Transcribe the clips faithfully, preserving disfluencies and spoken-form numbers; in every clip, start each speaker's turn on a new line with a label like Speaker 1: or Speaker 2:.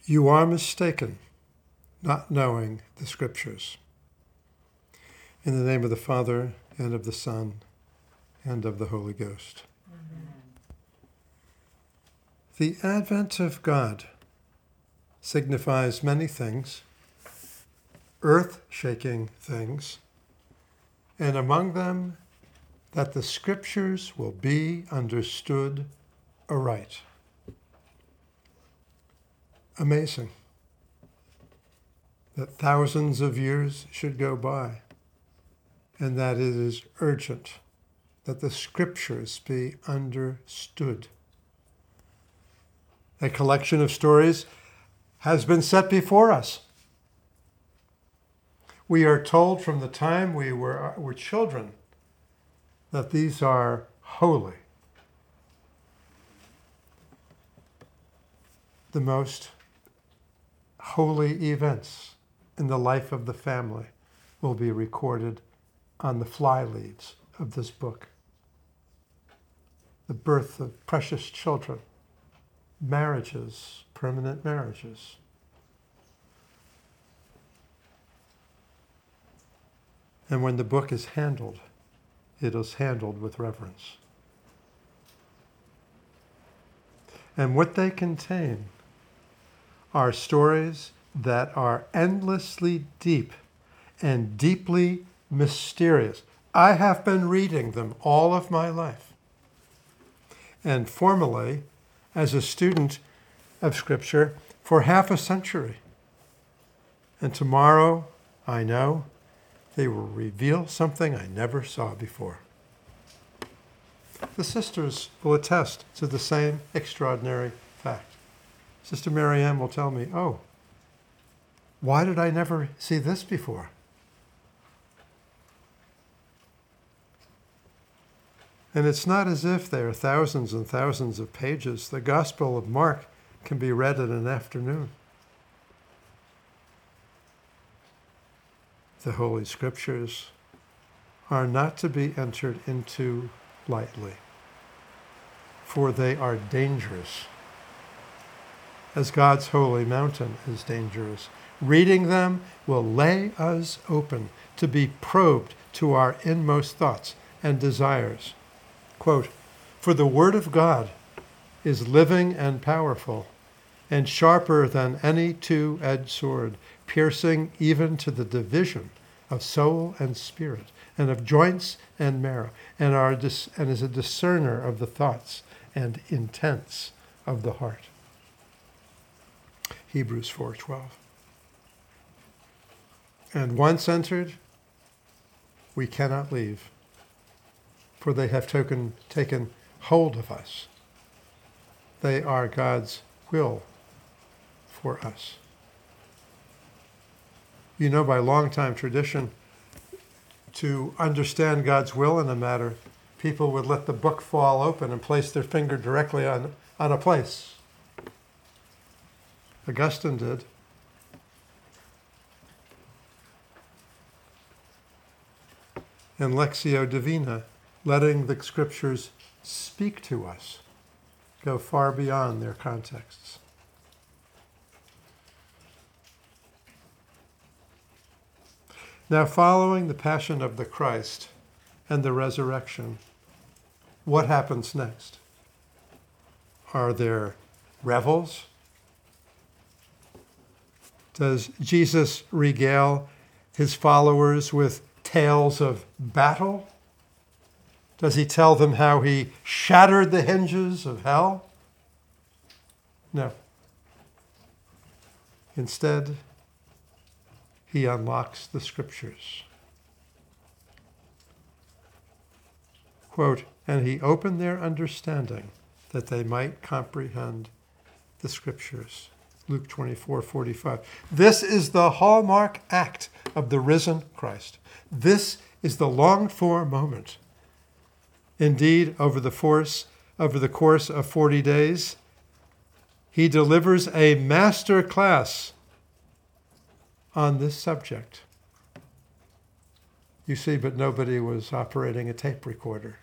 Speaker 1: You are mistaken, not knowing the Scriptures. In the name of the Father, and of the Son, and of the Holy Ghost. Amen. The advent of God signifies many things, earth-shaking things, and among them that the Scriptures will be understood aright. Amazing that thousands of years should go by, and that it is urgent that the Scriptures be understood. A collection of stories has been set before us. We are told from the time we were, were children that these are holy. The most holy events in the life of the family will be recorded on the fly leaves of this book. The birth of precious children, marriages, permanent marriages. And when the book is handled, it is handled with reverence. And what they contain are stories that are endlessly deep and deeply mysterious. I have been reading them all of my life. And formerly, as a student of Scripture, for half a century. And tomorrow, I know, they will reveal something I never saw before. The sisters will attest to the same extraordinary fact. Sister Mary Ann will tell me, oh, why did I never see this before? And it's not as if there are thousands and thousands of pages. The Gospel of Mark can be read in an afternoon. The Holy Scriptures are not to be entered into lightly, for they are dangerous, as God's holy mountain is dangerous. Reading them will lay us open to be probed to our inmost thoughts and desires. Quote, "For the word of God is living and powerful, and sharper than any two-edged sword, piercing even to the division of soul and spirit, and of joints and marrow, and, are dis- and is a discerner of the thoughts and intents of the heart." Hebrews four twelve. And once entered, we cannot leave, for they have taken, taken hold of us. They are God's will for us. You know, by long-time tradition, to understand God's will in a matter, people would let the book fall open and place their finger directly on, on a place. Augustine did. And Lectio Divina, letting the Scriptures speak to us, go far beyond their contexts. Now, following the passion of the Christ and the resurrection, what happens next? Are there revels? Does Jesus regale his followers with tales of battle? Does he tell them how he shattered the hinges of hell? No. Instead, he unlocks the Scriptures. Quote, "And he opened their understanding that they might comprehend the Scriptures." Luke twenty-four forty-five. This is the hallmark act of the risen Christ. This is the longed-for moment. Indeed, over the force, over the course of forty days, he delivers a master class on this subject. You see, but nobody was operating a tape recorder.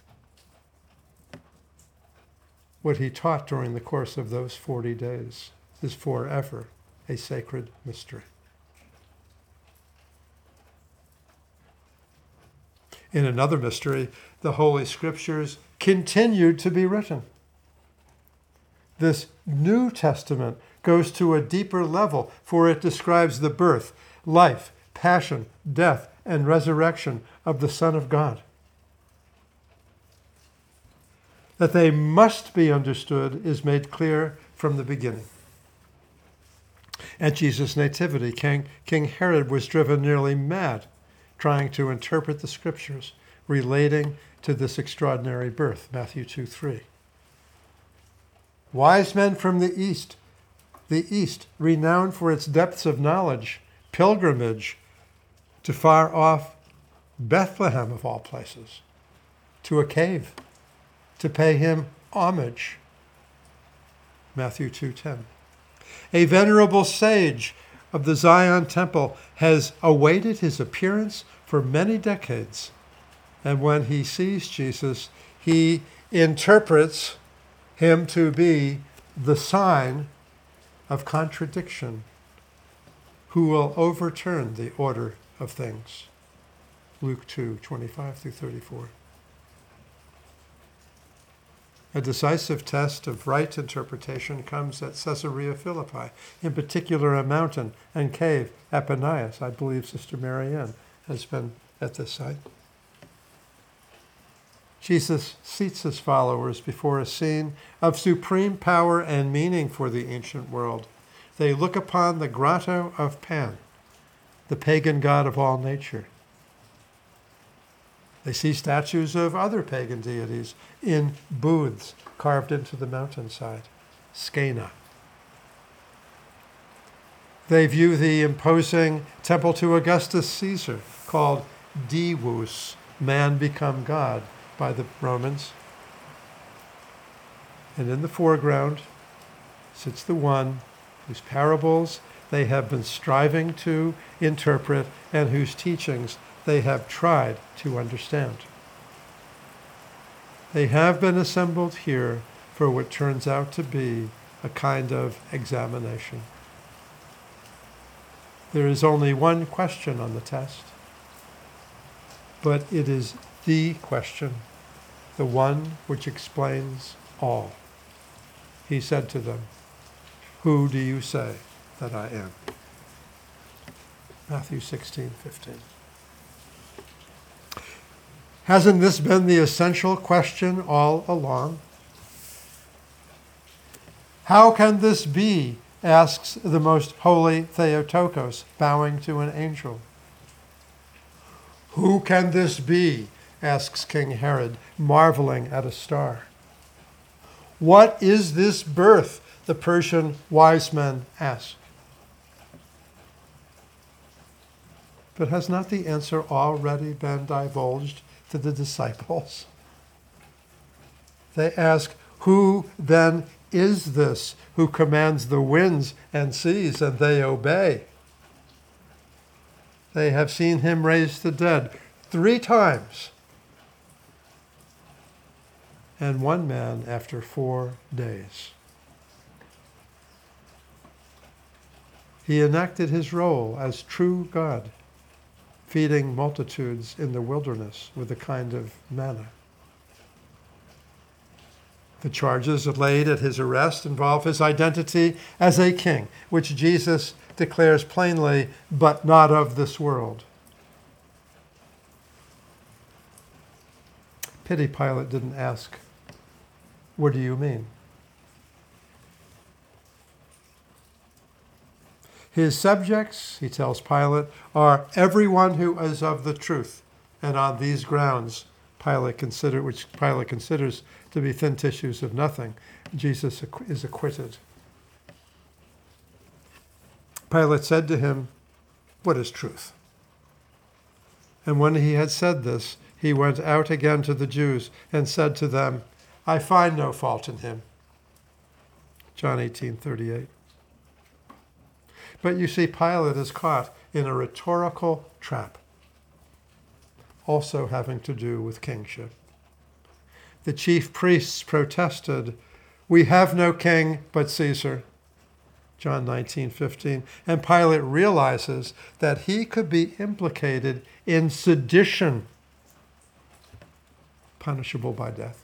Speaker 1: What he taught during the course of those forty days is forever a sacred mystery. In another mystery, the Holy Scriptures continued to be written. This New Testament goes to a deeper level, for it describes the birth, life, passion, death, and resurrection of the Son of God. That they must be understood is made clear from the beginning. At Jesus' nativity, King, King Herod was driven nearly mad trying to interpret the Scriptures relating to this extraordinary birth, Matthew two three. Wise men from the east, the east, renowned for its depths of knowledge, pilgrimage to far off Bethlehem of all places, to a cave, to pay him homage, Matthew two ten. A venerable sage of the Zion temple has awaited his appearance for many decades. And when he sees Jesus, he interprets him to be the sign of contradiction, who will overturn the order of things. Luke two twenty-five through thirty-four. A decisive test of right interpretation comes at Caesarea Philippi, in particular a mountain and cave, Aponius. I believe Sister Marianne has been at this site. Jesus seats his followers before a scene of supreme power and meaning for the ancient world. They look upon the grotto of Pan, the pagan god of all nature. They see statues of other pagan deities in booths carved into the mountainside, Scena. They view the imposing temple to Augustus Caesar, called Divus, man become God, by the Romans. And in the foreground sits the one whose parables they have been striving to interpret and whose teachings they have tried to understand. They have been assembled here for what turns out to be a kind of examination. There is only one question on the test, but it is the question, the one which explains all. He said to them, "Who do you say that I am?" Matthew sixteen fifteen. Hasn't this been the essential question all along? How can this be, asks the most holy Theotokos, bowing to an angel. Who can this be, asks King Herod, marveling at a star. What is this birth, the Persian wise men ask. But has not the answer already been divulged to the disciples? They ask, who then is this who commands the winds and seas, and they obey? They have seen him raise the dead three times, and one man after four days. He enacted his role as true God, feeding multitudes in the wilderness with a kind of manna. The charges laid at his arrest involve his identity as a king, which Jesus declares plainly, but not of this world. Pity Pilate didn't ask, what do you mean? His subjects, he tells Pilate, are everyone who is of the truth. And on these grounds, Pilate consider, which Pilate considers to be thin tissues of nothing, Jesus is acquitted. Pilate said to him, what is truth? And when he had said this, he went out again to the Jews and said to them, I find no fault in him. John eighteen thirty-eight. But you see, Pilate is caught in a rhetorical trap, also having to do with kingship. The chief priests protested, we have no king but Caesar. John nineteen fifteen. And Pilate realizes that he could be implicated in sedition, punishable by death.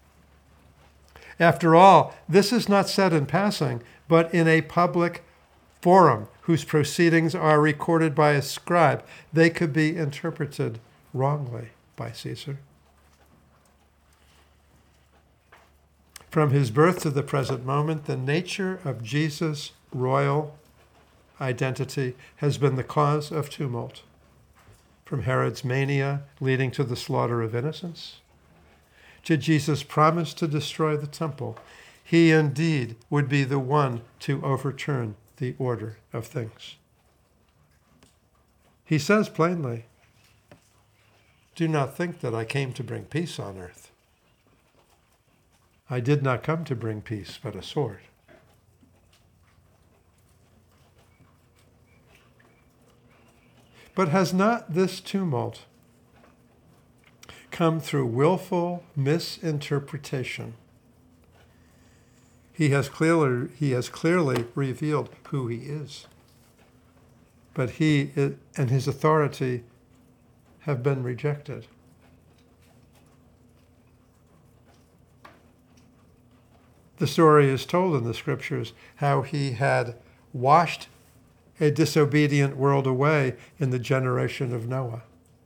Speaker 1: After all, this is not said in passing, but in a public forum whose proceedings are recorded by a scribe. They could be interpreted wrongly by Caesar. From his birth to the present moment, the nature of Jesus' royal identity has been the cause of tumult. From Herod's mania leading to the slaughter of innocents, to Jesus' promise to destroy the temple, he indeed would be the one to overturn the order of things. He says plainly, "Do not think that I came to bring peace on earth. I did not come to bring peace, but a sword." But has not this tumult come through willful misinterpretation? He has clearly, he has clearly revealed who he is. But he and his authority have been rejected. The story is told in the scriptures how he had washed a disobedient world away in the generation of Noah.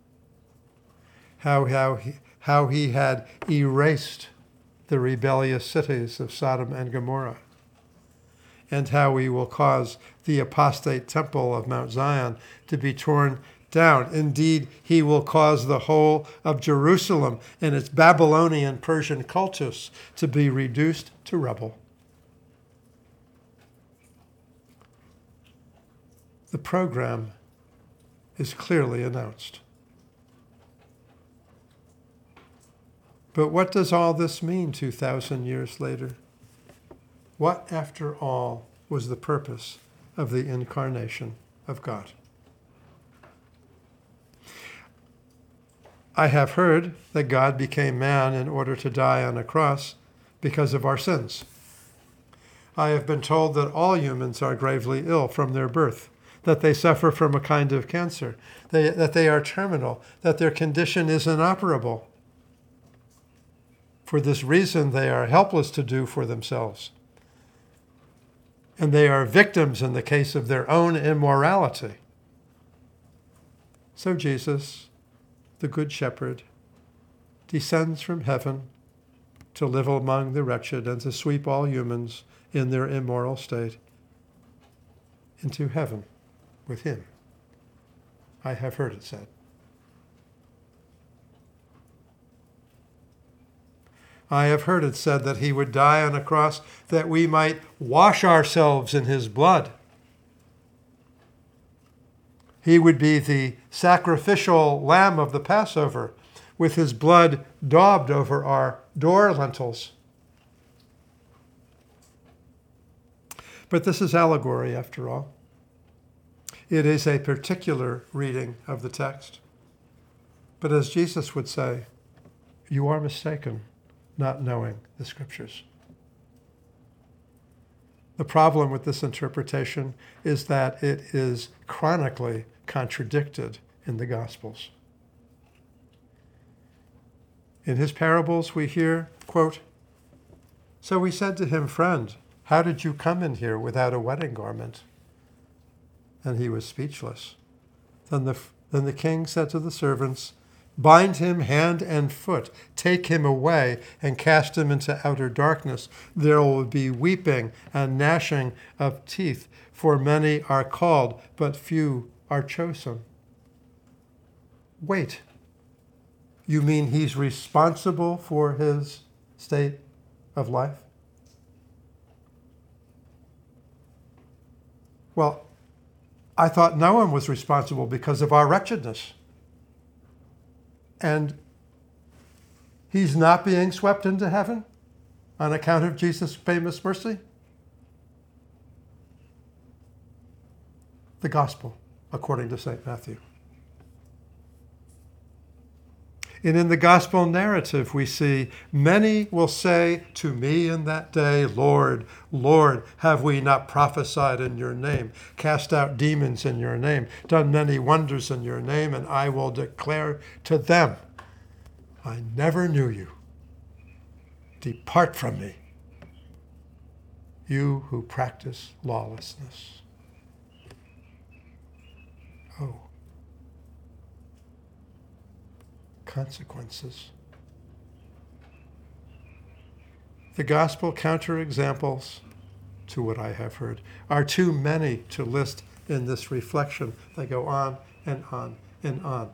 Speaker 1: How, how, he, how he had erased the rebellious cities of Sodom and Gomorrah, and how he will cause the apostate temple of Mount Zion to be torn down. Indeed, he will cause the whole of Jerusalem and its Babylonian Persian cultus to be reduced to rubble. The program is clearly announced. But what does all this mean two thousand years later? What, after all, was the purpose of the incarnation of God? I have heard that God became man in order to die on a cross because of our sins. I have been told that all humans are gravely ill from their birth, that they suffer from a kind of cancer, they, that they are terminal, that their condition is inoperable. For this reason, they are helpless to do for themselves. And they are victims in the case of their own immorality. So Jesus, the Good Shepherd, descends from heaven to live among the wretched and to sweep all humans in their immoral state into heaven with him. I have heard it said. I have heard it said that he would die on a cross that we might wash ourselves in his blood. He would be the sacrificial lamb of the Passover, with his blood daubed over our door lintels. But this is allegory, after all. It is a particular reading of the text. But as Jesus would say, you are mistaken, not knowing the scriptures. The problem with this interpretation is that it is chronically contradicted in the Gospels. In his parables, we hear, quote, "So we said to him, 'Friend, how did you come in here without a wedding garment?' And he was speechless. Then the, then the king said to the servants, 'Bind him hand and foot, take him away, and cast him into outer darkness. There will be weeping and gnashing of teeth, for many are called, but few are chosen.'" Wait, you mean he's responsible for his state of life? Well, I thought no one was responsible because of our wretchedness. And he's not being swept into heaven on account of Jesus' famous mercy? The gospel, according to Saint Matthew. And in the gospel narrative, we see, many will say to me in that day, Lord, Lord, have we not prophesied in your name, cast out demons in your name, done many wonders in your name? And I will declare to them, I never knew you. Depart from me, you who practice lawlessness. Oh. Consequences. The gospel counterexamples to what I have heard are too many to list in this reflection. They go on and on and on.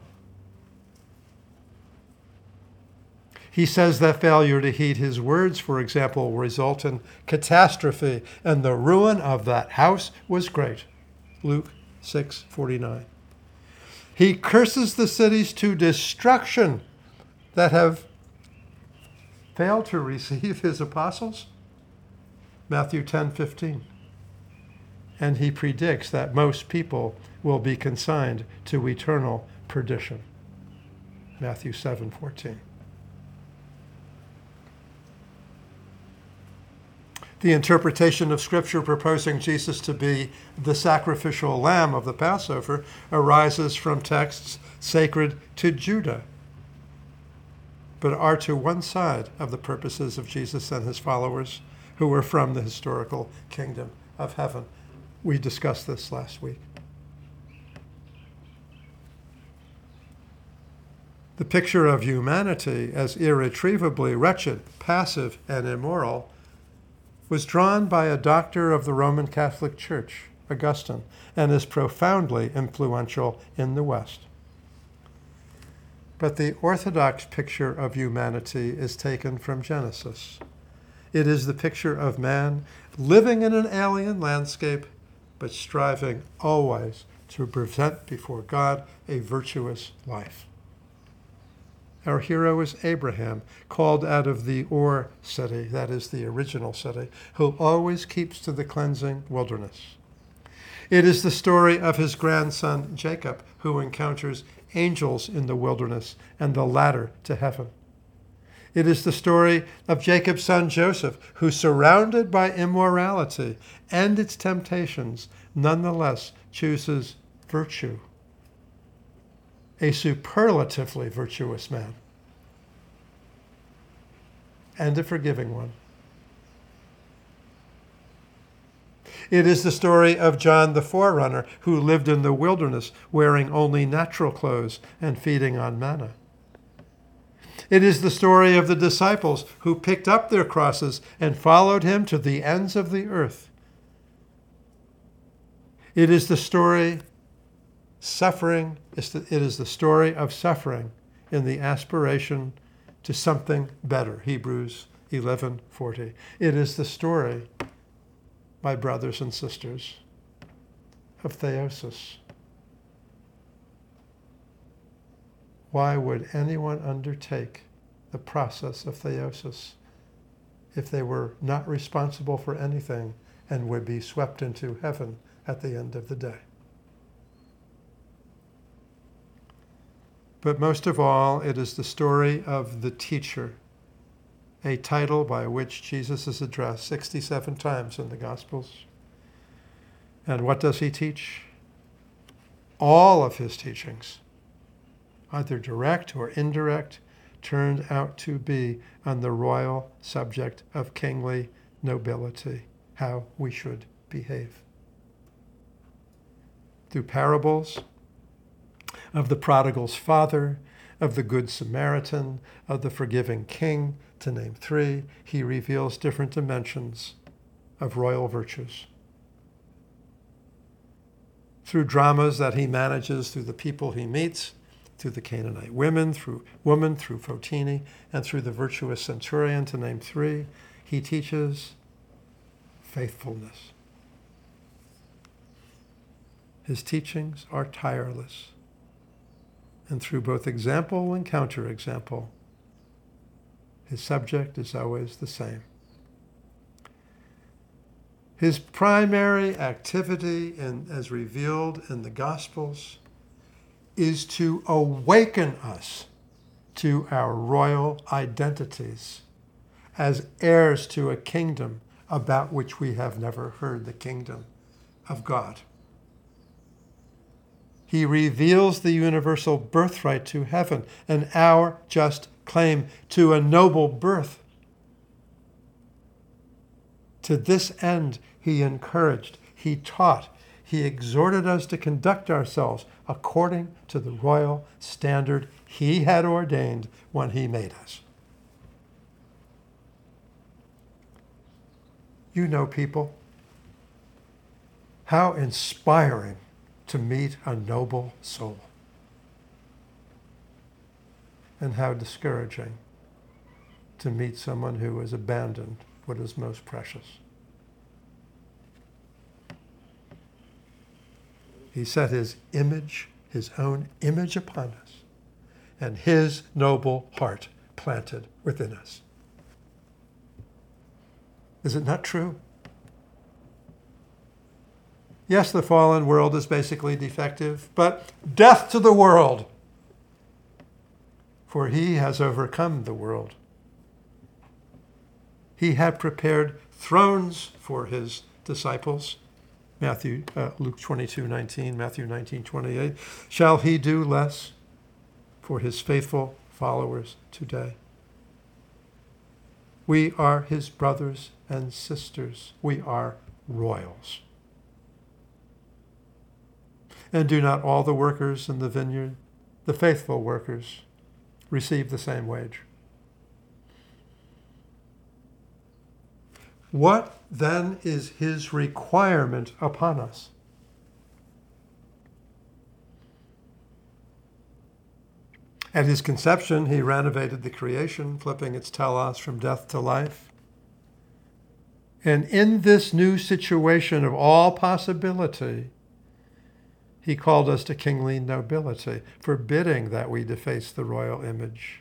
Speaker 1: He says that failure to heed his words, for example, will result in catastrophe, and the ruin of that house was great. Luke six forty-nine. He curses the cities to destruction that have failed to receive his apostles. Matthew ten fifteen. And he predicts that most people will be consigned to eternal perdition. Matthew seven fourteen. The interpretation of Scripture proposing Jesus to be the sacrificial lamb of the Passover arises from texts sacred to Judah, but are to one side of the purposes of Jesus and his followers who were from the historical kingdom of heaven. We discussed this last week. The picture of humanity as irretrievably wretched, passive, and immoral was drawn by a doctor of the Roman Catholic Church, Augustine, and is profoundly influential in the West. But the Orthodox picture of humanity is taken from Genesis. It is the picture of man living in an alien landscape, but striving always to present before God a virtuous life. Our hero is Abraham, called out of the Ur city, that is the original city, who always keeps to the cleansing wilderness. It is the story of his grandson Jacob, who encounters angels in the wilderness and the ladder to heaven. It is the story of Jacob's son Joseph, who, surrounded by immorality and its temptations, nonetheless chooses virtue. A superlatively virtuous man, and a forgiving one. It is the story of John the Forerunner, who lived in the wilderness wearing only natural clothes and feeding on manna. It is the story of the disciples who picked up their crosses and followed him to the ends of the earth. It is the story Suffering, it is the story of suffering in the aspiration to something better, Hebrews eleven forty. It is the story, my brothers and sisters, of theosis. Why would anyone undertake the process of theosis if they were not responsible for anything and would be swept into heaven at the end of the day? But most of all, it is the story of the teacher, a title by which Jesus is addressed sixty-seven times in the Gospels. And what does he teach? All of his teachings, either direct or indirect, turned out to be on the royal subject of kingly nobility, how we should behave. Through parables of the prodigal's father, of the good Samaritan, of the forgiving king, to name three, he reveals different dimensions of royal virtues. Through dramas that he manages through the people he meets, through the Canaanite women, through woman, through Fotini, and through the virtuous centurion, to name three, he teaches faithfulness. His teachings are tireless. And through both example and counterexample, his subject is always the same. His primary activity, in, as revealed in the Gospels, is to awaken us to our royal identities as heirs to a kingdom about which we have never heard, the kingdom of God. He reveals the universal birthright to heaven and our just claim to a noble birth. To this end, he encouraged, he taught, he exhorted us to conduct ourselves according to the royal standard he had ordained when he made us. You know, people, how inspiring to meet a noble soul, and how discouraging to meet someone who has abandoned what is most precious. He set his image, his own image upon us, and his noble heart planted within us. Is it not true? Yes, the fallen world is basically defective, but death to the world, for he has overcome the world. He had prepared thrones for his disciples. Matthew, uh, Luke twenty-two nineteen, Matthew nineteen twenty-eight. Shall he do less for his faithful followers today? We are his brothers and sisters. We are royals. And do not all the workers in the vineyard, the faithful workers, receive the same wage? What then is his requirement upon us? At his conception, he renovated the creation, flipping its telos from death to life. And in this new situation of all possibility, he called us to kingly nobility, forbidding that we deface the royal image.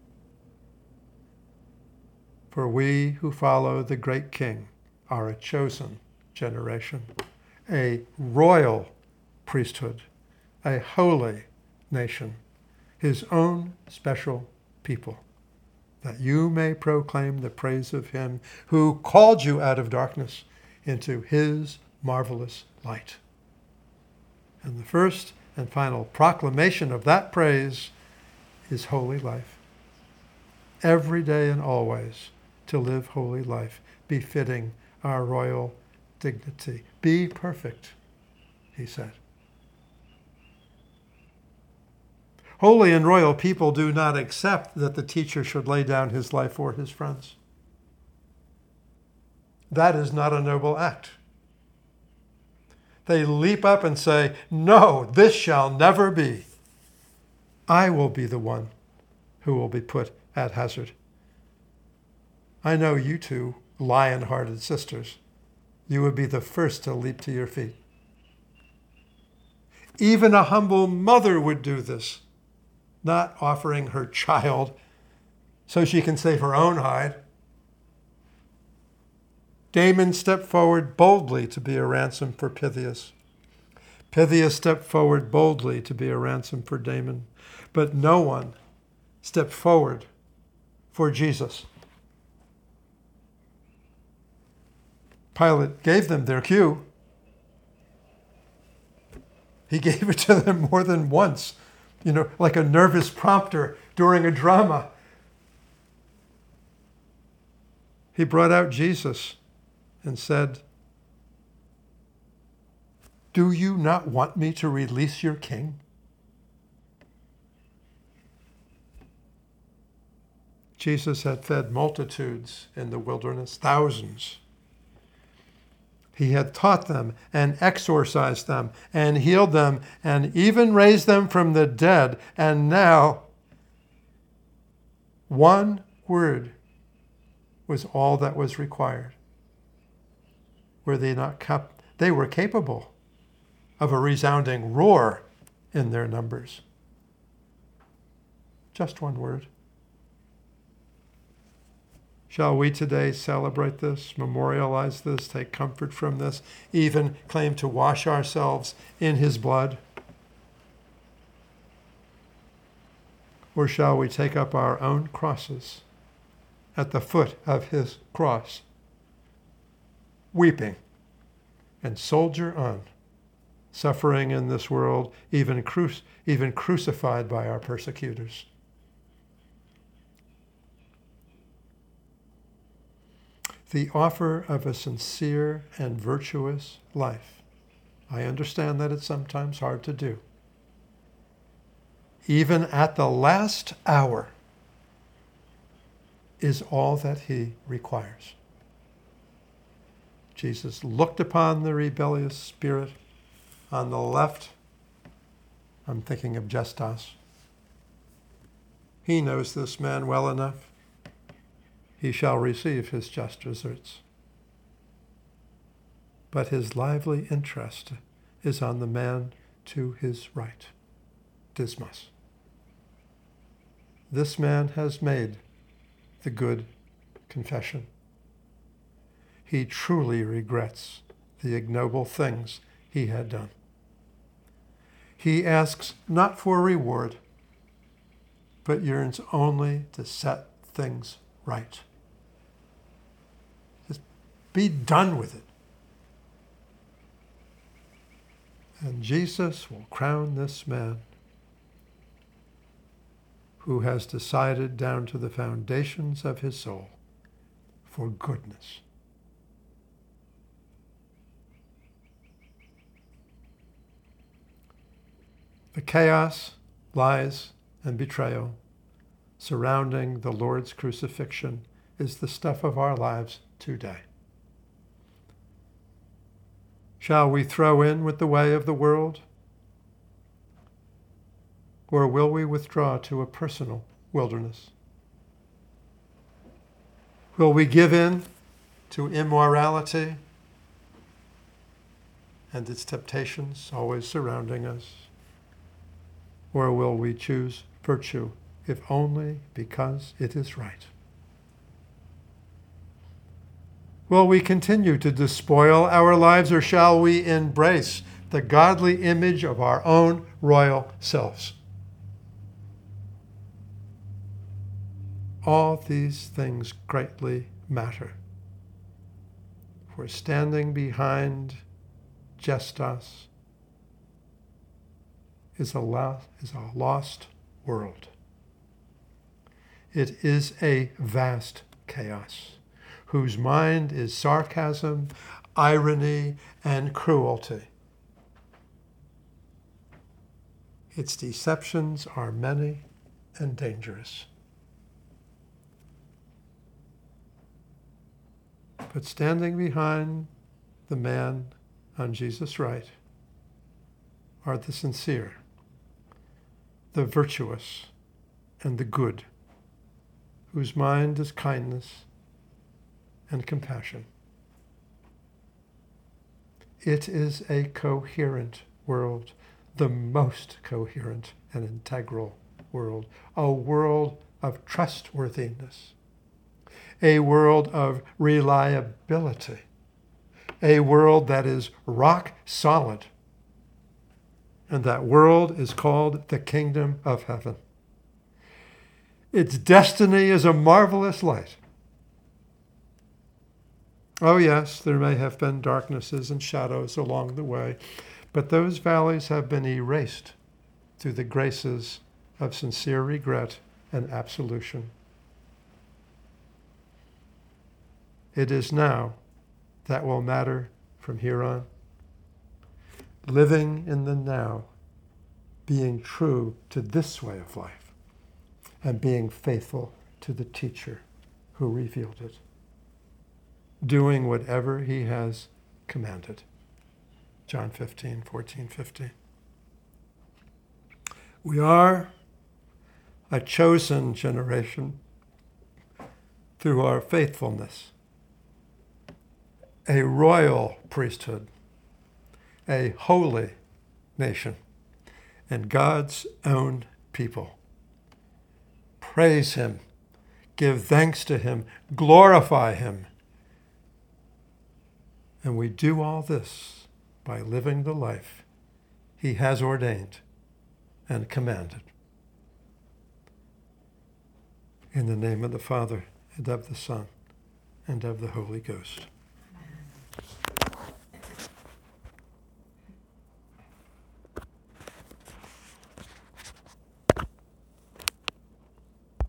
Speaker 1: For we who follow the great King are a chosen generation, a royal priesthood, a holy nation, his own special people, that you may proclaim the praise of him who called you out of darkness into his marvelous light. And the first and final proclamation of that praise is holy life. Every day and always to live holy life, befitting our royal dignity. Be perfect, he said. Holy and royal people do not accept that the teacher should lay down his life for his friends. That is not a noble act. They leap up and say, no, this shall never be. I will be the one who will be put at hazard. I know you two lion-hearted sisters. You would be the first to leap to your feet. Even a humble mother would do this, not offering her child so she can save her own hide. Damon stepped forward boldly to be a ransom for Pythias. Pythias stepped forward boldly to be a ransom for Damon. But no one stepped forward for Jesus. Pilate gave them their cue. He gave it to them more than once, you know, like a nervous prompter during a drama. He brought out Jesus and said, do you not want me to release your king? Jesus had fed multitudes in the wilderness, thousands. He had taught them and exorcised them and healed them and even raised them from the dead. And now, one word was all that was required. Were they not cap- they were capable of a resounding roar in their numbers. Just one word. Shall we today celebrate this, memorialize this, take comfort from this, even claim to wash ourselves in his blood? Or shall we take up our own crosses at the foot of his cross, weeping and soldier on, suffering in this world, even, cru- even crucified by our persecutors? The offer of a sincere and virtuous life. I understand that it's sometimes hard to do. Even at the last hour, is all that he requires. Jesus looked upon the rebellious spirit on the left. I'm thinking of Justus. He knows this man well enough. He shall receive his just deserts. But his lively interest is on the man to his right, Dismas. This man has made the good confession. He truly regrets the ignoble things he had done. He asks not for reward, but yearns only to set things right. Just be done with it. And Jesus will crown this man who has decided down to the foundations of his soul for goodness. The chaos, lies, and betrayal surrounding the Lord's crucifixion is the stuff of our lives today. Shall we throw in with the way of the world? Or will we withdraw to a personal wilderness? Will we give in to immorality and its temptations always surrounding us? Or will we choose virtue, if only because it is right? Will we continue to despoil our lives, or shall we embrace the godly image of our own royal selves? All these things greatly matter. For standing behind Justus is a, lo- is a lost world. It is a vast chaos whose mind is sarcasm, irony, and cruelty. Its deceptions are many and dangerous. But standing behind the man on Jesus' right are the sincere, the virtuous, and the good, whose mind is kindness and compassion. It is a coherent world, the most coherent and integral world, a world of trustworthiness, a world of reliability, a world that is rock solid. And that world is called the kingdom of heaven. Its destiny is a marvelous light. Oh yes, there may have been darknesses and shadows along the way, but those valleys have been erased through the graces of sincere regret and absolution. It is now that will matter from here on. Living in the now, being true to this way of life, and being faithful to the teacher who revealed it. Doing whatever he has commanded. John fifteen, fourteen, fifteen. We are a chosen generation through our faithfulness, a royal priesthood, a holy nation, and God's own people. Praise him, give thanks to him, glorify him. And we do all this by living the life he has ordained and commanded. In the name of the Father, and of the Son, and of the Holy Ghost.